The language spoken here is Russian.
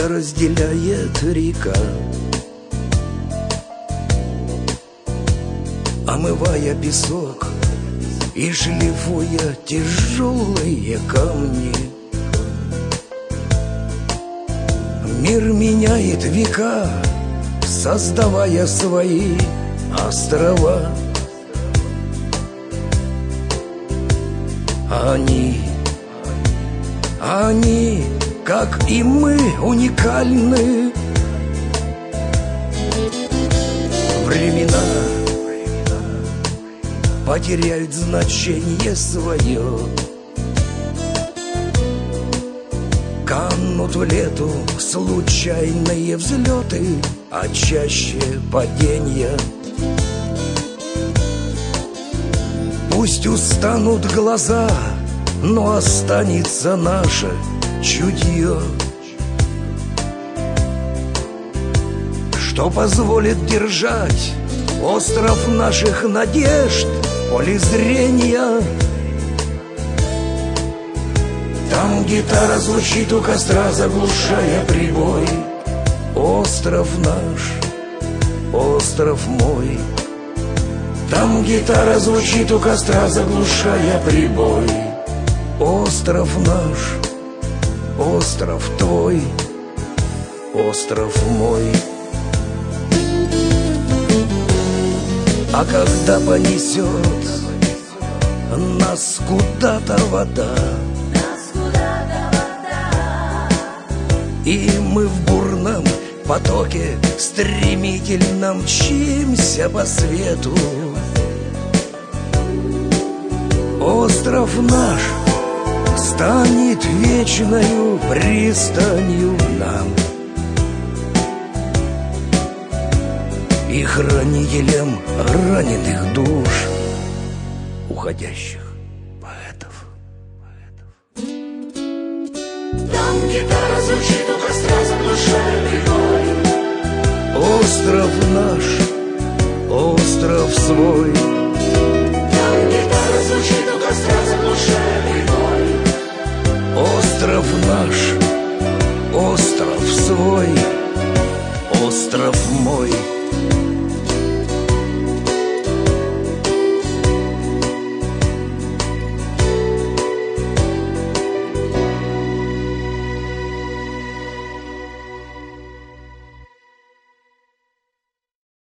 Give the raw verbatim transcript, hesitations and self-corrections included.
когда разделяет река, омывая песок и шлифуя тяжелые камни. Мир меняет века, создавая свои острова. Они, они, как и мы, уникальны. Времена потеряют значение свое, канут в лету случайные взлеты, а чаще падения. Пусть устанут глаза, но останется наше чутье, что позволит держать остров наших надежд в поле зрения. Там гитара звучит у костра, заглушая прибой. Остров наш, остров мой. Там гитара звучит у костра, заглушая прибой. Остров наш, остров твой, остров мой. А когда понесет нас куда-то вода, и мы в бурном потоке стремительно мчимся по свету, остров наш станет вечною пристанью нам и хранителем раненых душ уходящих поэтов. Там гитара звучит у костра, заглушая прибой. Остров наш, остров свой.